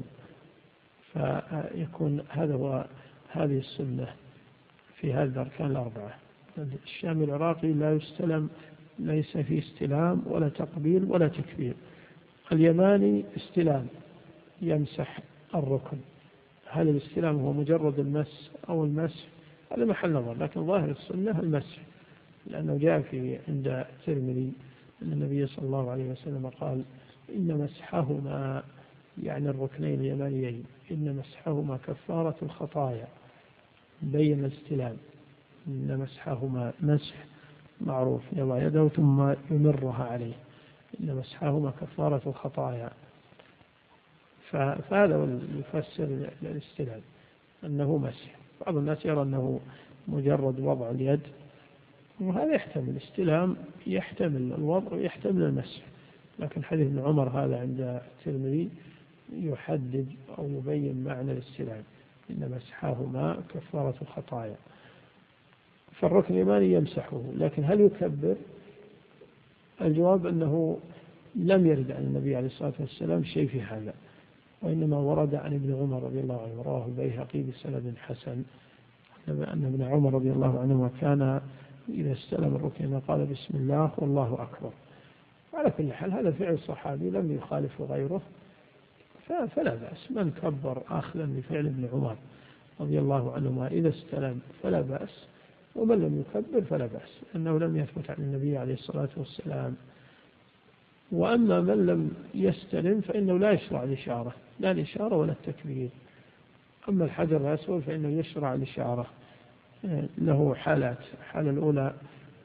فيكون هذا هو هذه السنة في هذه الأركان الأربعة. الشام العراقي لا يستلم، ليس فيه استلام ولا تقبيل ولا تكبير. اليماني استلام يمسح الركن، هل الاستلام هو مجرد المس أو المسح هذا محل نظر، لكن ظاهر السنة المسح، لأنه جاء في عند الترمذي أن النبي صلى الله عليه وسلم قال إن مسحهما يعني الركنين اليمانيين إن مسحهما كفارة الخطايا، بين الاستلام إن مسحهما مسح معروف يضع يده ثم يمرها عليه، إن مسحهما كفارة الخطايا. فهذا يفسر الاستلام أنه مسح. بعض الناس يرى أنه مجرد وضع اليد، وهذا يحتمل استلام، يحتمل الوضع ويحتمل المسح. لكن حديث ابن عمر هذا عند الترمذي يحدد أو يبين معنى الاستلام إن مسحهما كفارة الخطايا. فالركن اليماني يمسحه، لكن هل يكبر؟ الجواب أنه لم يرد عن النبي عليه الصلاة والسلام شيء في هذا، وإنما ورد عن ابن عمر رضي الله عنه رواه البيهقي بسند حسن أن ابن عمر رضي الله عنه كان إذا استلم الركن قال بسم الله والله أكبر. على كل حال هذا فعل صحابي لم يخالف غيره، فلا بأس. من كبر أخذا بفعل ابن عمر رضي الله عنهما إذا استلم فلا بأس، ومن لم يكبر فلا بأس، أنه لم يثبت عن النبي عليه الصلاة والسلام. وأما من لم يستلم فإنه لا يشرع الإشارة، لا الإشارة ولا التكبير. أما الحجر الأسود فإنه يشرع الإشارة، له حالات. الحالة الأولى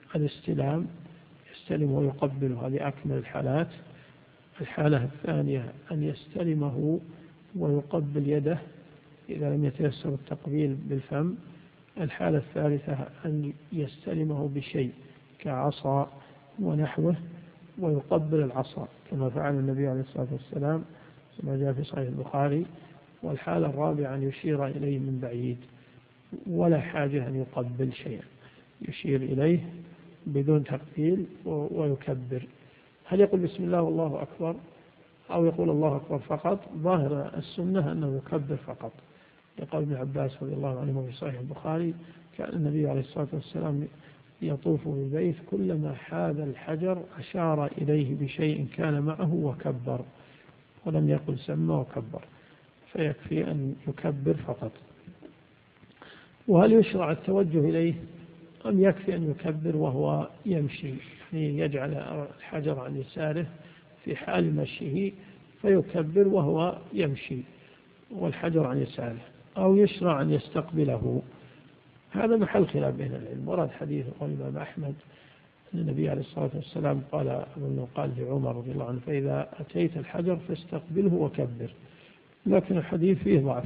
الاستلام يستلم ويقبل، هذه أكمل الحالات. الحالة الثانية أن يستلمه ويقبل يده إذا لم يتيسر التقبيل بالفم. الحالة الثالثة أن يستلمه بشيء كعصا ونحوه ويقبل العصا كما فعل النبي عليه الصلاة والسلام كما جاء في صحيح البخاري. والحالة الرابعة أن يشير إليه من بعيد ولا حاجة أن يقبل شيئا، يشير إليه بدون تقبيل ويكبر. هل يقول بسم الله والله أكبر أو يقول الله أكبر فقط؟ ظاهر السنة أنه يكبر فقط، يقول ابن عباس رضي الله عنه في صحيح البخاري كان النبي عليه الصلاة والسلام يطوف بالبيت كلما حاذ الحجر أشار إليه بشيء كان معه وكبر، ولم يقل سمى وكبر، فيكفي أن يكبر فقط. وهل يشرع التوجه إليه أم يكفي أن يكبر وهو يمشي، يعني يجعل الحجر عن يساره في حال مشيه فيكبر وهو يمشي والحجر عن يساره، أو يشرع أن يستقبله؟ هذا محل خلاف بين العلم. ورد حديث قال الإمام أحمد أن النبي عليه الصلاة والسلام قال أنه قال لعمر رضي الله عنه فإذا أتيت الحجر فاستقبله وكبر، لكن الحديث فيه ضعف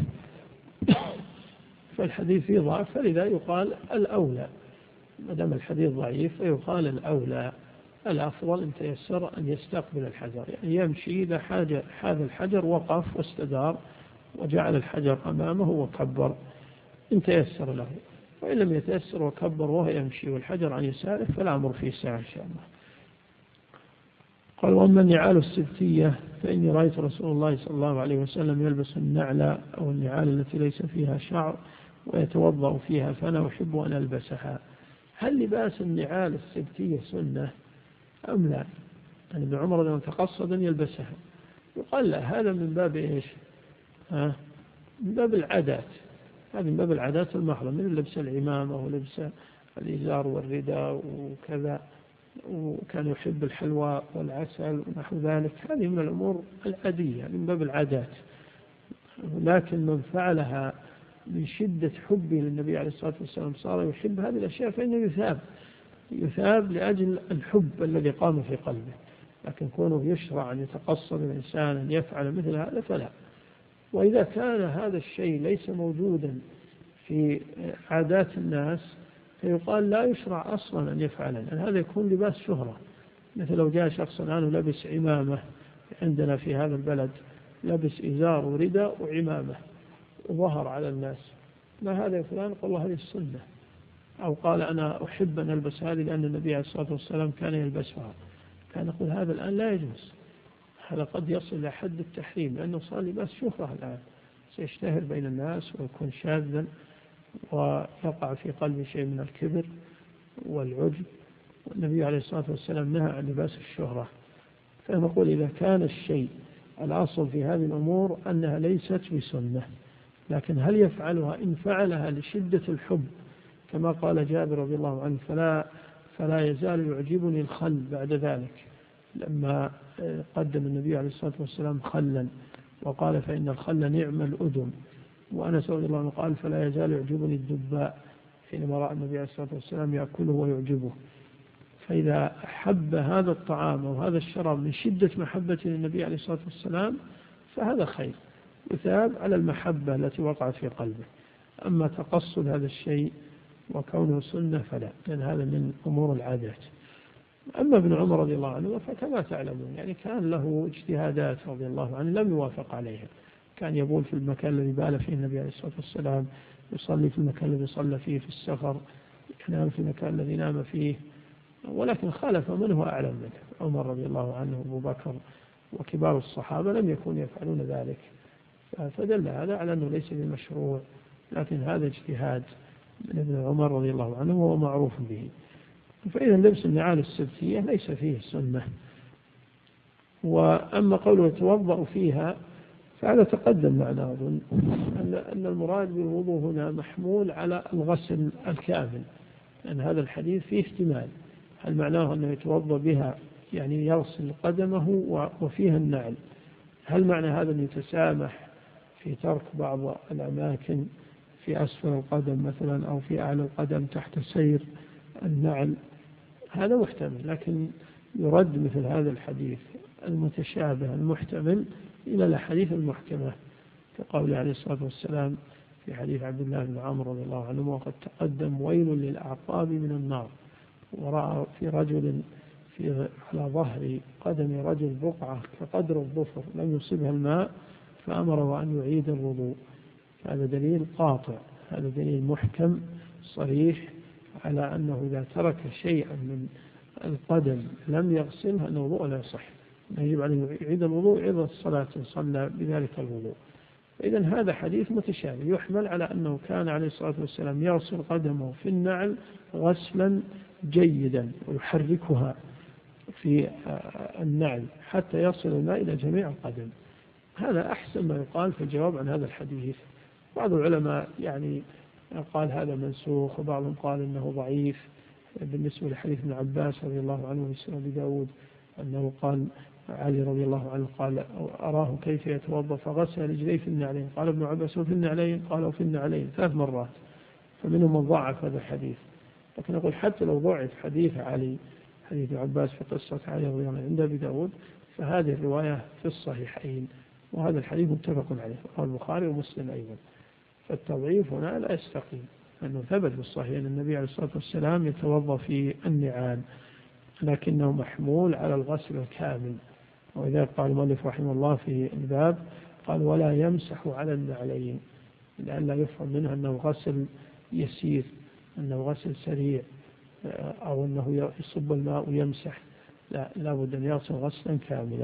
فالحديث فيه ضعف فلذا يقال الأولى، ما دام الحديث ضعيف فيقال الأولى الأفضل إن تيسر أن يستقبل الحجر، يعني يمشي إذا حاجة هذا الحجر وقف واستدار وجعل الحجر أمامه وكبر إن تيسر له، وإن لم يتيسر وكبر وهو يمشي والحجر عن يساره فلا أمر فيه ساعة إن شاء الله. قال وأما النعال السبتية فإني رأيت رسول الله صلى الله عليه وسلم يلبس النعل أو النعال التي ليس فيها شعر ويتوضأ فيها فأنا أحب أن ألبسها. هل لباس النعال السبتية سنة أم لا؟ يعني ابن عمر لما تقصد أن يلبسها يقال لا، هذا من باب إيش؟ ها؟ من باب العادات، هذا من باب العادات المحضة، من لبس العمامة ولبس الإزار والرداء وكذا، وكان يحب الحلوى والعسل ونحو ذلك، هذه من الأمور العادية من باب العادات. لكن من فعلها من شدة حبه للنبي عليه الصلاة والسلام صار يحب هذه الأشياء فإنه يثاب يثاب لأجل الحب الذي قام في قلبه. لكن كونه يشرع أن يتقصد الإنسان أن يفعل مثل هذا فلا. وإذا كان هذا الشيء ليس موجودا في عادات الناس فيقال لا يشرع أصلا أن يفعل، لأن هذا يكون لباس شهرة. مثل لو جاء شخص الآن لبس عمامة عندنا في هذا البلد، لبس إزار ورداء وعمامة وظهر على الناس، ما هذا يا فلان؟ قال الله هذه السنة، أو قال أنا أحب أن ألبس هذه لأن النبي عليه الصلاة والسلام كان يلبسها، كان يقول هذا الآن لا يجوز، هذا قد يصل إلى حد التحريم لأنه صار لباس شهرة الآن، سيشتهر بين الناس ويكون شاذا ويقع في قلبه شيء من الكبر والعجب، والنبي عليه الصلاة والسلام نهى عن لباس الشهرة. فنقول إذا كان الشيء الأصل في هذه الأمور أنها ليست بسنة، لكن هل يفعلها؟ إن فعلها لشدة الحب كما قال جابر رضي الله عنه فلا, فلا يزال يعجبني الخل بعد ذلك، لما قدم النبي عليه الصلاة والسلام خلا وقال فإن الخل نعم الأدم، وأنس رضي الله عنه قال فلا يزال يعجبني الدباء حينما رأى النبي عليه الصلاة والسلام يأكله ويعجبه. فإذا أحب هذا الطعام أو هذا الشراب من شدة محبته للنبي عليه الصلاة والسلام فهذا خير، يثاب على المحبة التي وقعت في قلبه. أما تقصد هذا الشيء وكونه سنة فلا، لأن هذا من أمور العادات. أما ابن عمر رضي الله عنه فكما تعلمون يعني كان له اجتهادات رضي الله عنه لم يوافق عليها، كان يبول في المكان الذي بال فيه النبي عليه الصلاة والسلام، يصلي في المكان الذي صلى فيه في السفر، ينام في المكان الذي نام فيه، ولكن خالف من هو أعلم منه، عمر رضي الله عنه وأبو بكر وكبار الصحابة لم يكونوا يفعلون ذلك، فدل هذا على أنه ليس بمشروع، لكن هذا اجتهاد من ابن عمر رضي الله عنه وهو معروف به. فإذا لبس النعال السبتية ليس فيه سنة. وأما قوله يتوضأ فيها فهذا تقدم معنا أظن أن المراد بالوضوء هنا محمول على الغسل الكامل، لأن هذا الحديث فيه احتمال، هل معناه أنه يتوضأ بها يعني يغسل قدمه وفيها النعل، هل معنى هذا أن يتسامح في ترك بعض الأماكن في أسفل القدم مثلا أو في أعلى القدم تحت سير النعل، هذا محتمل، لكن يرد مثل هذا الحديث المتشابه المحتمل إلى الأحاديث المحكمة، كقول عليه الصلاة والسلام في حديث عبد الله بن عمرو رضي الله عنه: وقد تقدم ويل للأعقاب من النار. ورأى في رجل في على ظهر قدم رجل بقعة كقدر الظفر لم يصبها الماء فأمره أن يعيد الوضوء. هذا دليل قاطع، هذا دليل محكم صريح على أنه إذا ترك شيئا من القدم لم يغسله أن الوضوء لا يصح، يجب عليه يعيد الوضوء عند الصلاة صلى بذلك الوضوء. إذن هذا حديث متشابه يحمل على أنه كان عليه الصلاة والسلام يغسل قدمه في النعل غسلا جيدا ويحركها في النعل حتى يصل الماء إلى جميع القدم. هذا أحسن ما يقال في الجواب عن هذا الحديث. بعض العلماء يعني قال هذا منسوخ، وبعضهم قال إنه ضعيف بالنسبة لحديث ابن عباس رضي الله عنه في سنن أبي داود أنه قال علي رضي الله عنه قال: أراه كيف يتوضأ فغسل رجليه في النعلين. قال ابن عباس: وفي النعلين؟ قال: وفي النعلين ثلاث مرات. فمنهم من ضعف هذا الحديث. لكن أقول حتى لو ضعف حديث علي، حديث ابن عباس في قصة علي رضي الله عنه عند أبي داود، فهذه الرواية في الصحيحين، وهذا الحديث متفق عليه رواه البخاري ومسلم أيضا. فالتضعيف هنا لا يستقيم، أنه ثبت في الصحيح أن النبي عليه الصلاة والسلام يتوضأ في النعال، لكنه محمول على الغسل الكامل. وإذا قال المؤلف رحمه الله في الباب قال: ولا يمسح على النعلين، لأن لا يفهم منها أنه غسل يسير، أنه غسل سريع، أو أنه يصب الماء ويمسح، لا، لابد أن يغسل غسلا كاملا.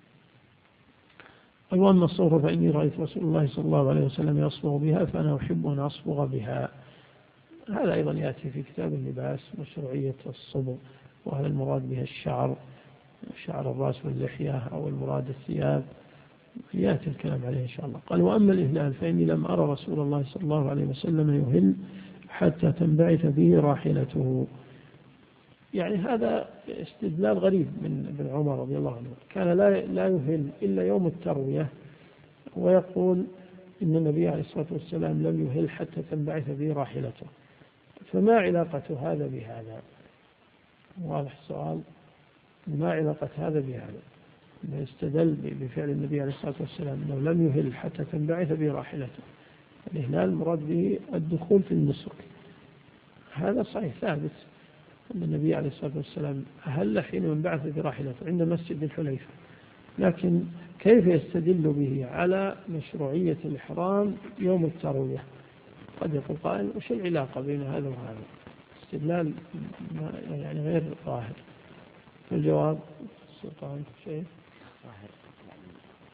وأما الصوف فإني رأيت رسول الله صلى الله عليه وسلم يصبغ بها فأنا أحب أن أصبغ بها. هذا أيضا يأتي في كتاب اللباس مشروعية الصبغ، وهل المراد بها الشعر، شعر الرأس واللحية، أو المراد الثياب، يأتي الكلام عليه إن شاء الله. قال: وأما الإهلال فإني لم أرى رسول الله صلى الله عليه وسلم يهل حتى تنبعث به راحلته. يعني هذا استدلال غريب من ابن عمر رضي الله عنه، كان لا لا يهل إلا يوم التروية، ويقول إن النبي عليه الصلاة والسلام لم يهل حتى تنبعث به راحلته. فما علاقة هذا بهذا؟ واضح السؤال، ما علاقة هذا بهذا؟ استدل بفعل النبي عليه الصلاة والسلام أنه لم يهل حتى تنبعث به راحلته. الإهلال المراد به الدخول في النسك، هذا صحيح ثابت أن النبي عليه الصلاة والسلام أهل حين انبعث براحلته عند مسجد الحليفة، لكن كيف يستدل به على مشروعية الإحرام يوم التروية؟ قد يقول قائل: وش العلاقة بين هذا وهذا؟ استدلال يعني غير ظاهر. فالجواب السلطان شيء ظاهر، يعني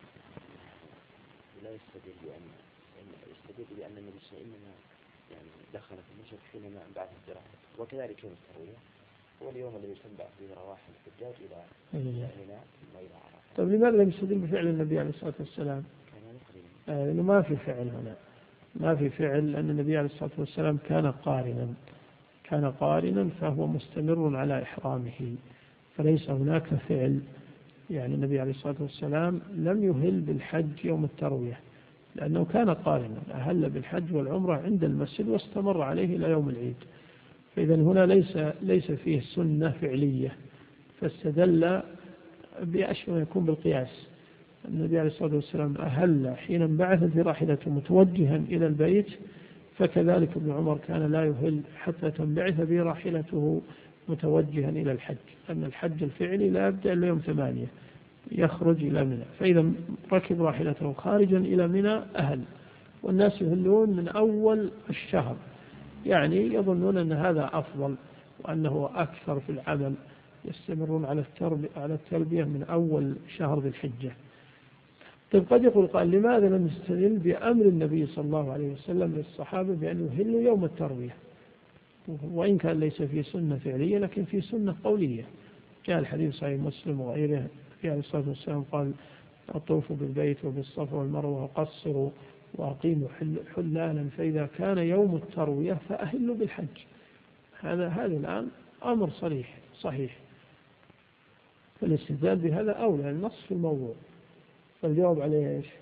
لا يستدل بأن يستدل بأن النبي صلى الله عليه وسلم يعني دخل في النسك حينما انبعث براحلته، وكذلك يوم التروية هو اليوم الذي تنبعث به رواح الحجاج إلى منى ثم إلى عرفة. طيب لماذا لم يستدل بفعل النبي عليه الصلاة والسلام؟ آه لأنه ما في فعل هنا، ما في فعل، لأن النبي عليه الصلاة والسلام كان قارنا، كان قارنا فهو مستمر على إحرامه، فليس هناك فعل. يعني النبي عليه الصلاة والسلام لم يهل بالحج يوم التروية لأنه كان قارنا، أهل بالحج والعمرة عند المسجد واستمر عليه إلى يوم العيد. فإذا هنا ليس ليس فيه سنة فعلية، فاستدل بأشبه ما يكون بالقياس. النبي عليه الصلاة والسلام أهل حين انبعث في راحلته متوجها إلى البيت، فكذلك ابن عمر كان لا يهل حتى تنبعث به راحلته متوجها إلى الحج، أن الحج الفعلي لا يبدأ إلا يوم ثمانية يخرج إلى منى، فإذا ركب راحلته خارجا إلى منى أهل. والناس يهلون من أول الشهر، يعني يظنون أن هذا أفضل وأنه أكثر في العمل، يستمرون على التربية على التلبية من أول شهر ذي الحجة. طيب قد يقول قال: لماذا لم يستدل بأمر النبي صلى الله عليه وسلم للصحابة بأن يهلوا يوم التروية؟ وإن كان ليس في سنة فعلية لكن في سنة قولية. جاء الحديث صحيح مسلم وغيره في عليه الصلاة والسلام قال: أطوفوا بالبيت وبالصفا والمروة وقصروا وأقيموا حلالا، فإذا كان يوم التروية فأهلوا بالحج. هذا هذا الآن أمر صريح صحيح، فالاستدلال بهذا أولى النص في الموضوع. فالجواب عليه إيش؟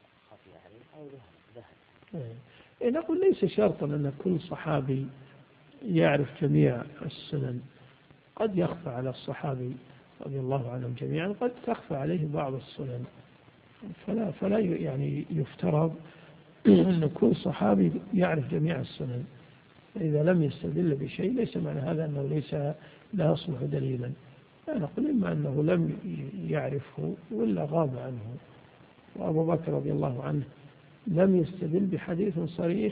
إيه نقول ليس شرطا أن كل صحابي يعرف جميع السنن. قد يخفى على الصحابي رضي الله عنهم جميعا، قد تخفى عليه بعض السنن، فلا, فلا يعني يفترض أن كل صحابي يعرف جميع السنن. إذا لم يستدل بشيء ليس معنى هذا أنه ليس لا يصلح دليلا. لا نقول إما أنه لم يعرفه ولا غاب عنه. وأبو بكر رضي الله عنه لم يستدل بحديث صريح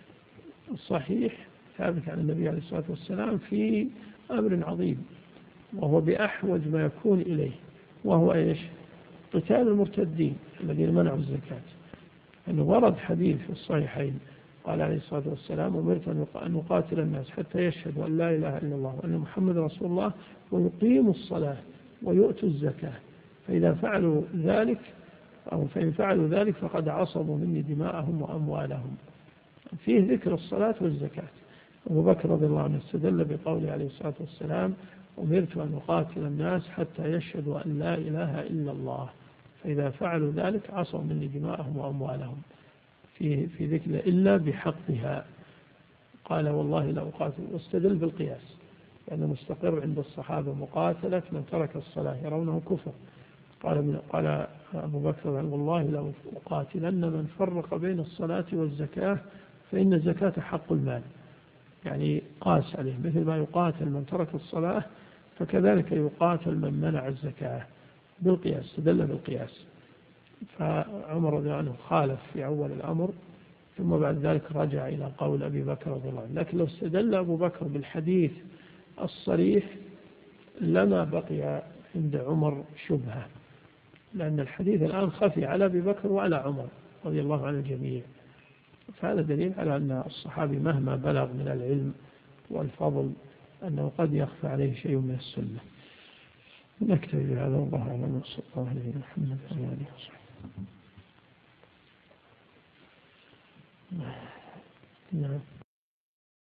صحيح ثابت عن النبي عليه الصلاة والسلام في أمر عظيم، وهو بأحوج ما يكون إليه، وهو إيش؟ قتال المرتدين الذين منعوا الزكاة. أنه ورد حديث في الصحيحين قال عليه الصلاة والسلام: أمرت أن نقاتل الناس حتى يشهدوا أن لا إله إلا الله وأن محمد رسول الله ويقيموا الصلاة ويؤتوا الزكاة، فإذا فعلوا ذلك أو فإن فعلوا ذلك فقد عصبوا مني دماءهم وأموالهم. فيه ذكر الصلاة والزكاة. أبو بكر رضي الله عنه استدل بقوله عليه الصلاة والسلام: أمرت أن أقاتل الناس حتى يشهدوا أن لا إله إلا الله، فإذا فعلوا ذلك عصوا مني دماءهم وأموالهم. في في ذكر إلا بحقها. قال: والله لا أقاتل. واستدل بالقياس، لأنه مستقر عند الصحابة مقاتلة من ترك الصلاة يرونه كفر. قال من قال أبو بكر: والله لا أقاتلن من فرق بين الصلاة والزكاة، فإن الزكاة حق المال. يعني قاس عليه، مثل ما يقاتل من ترك الصلاة فكذلك يقاتل من منع الزكاة بالقياس، استدل بالقياس. فعمر رضي الله عنه خالف في أول الأمر، ثم بعد ذلك رجع إلى قول أبي بكر رضي الله عنه. لكن لو استدل أبو بكر بالحديث الصريح لما بقي عند عمر شبهة، لأن الحديث الآن خفي على أبي بكر وعلى عمر رضي الله عن الجميع. فهذا دليل على أن الصحابي مهما بلغ من العلم والفضل أنه قد يخفى عليه شيء من السنة. نكتفي بهذا، والله أعلم، وصلى الله عليه محمد وعلى آله وصحبه. نعم.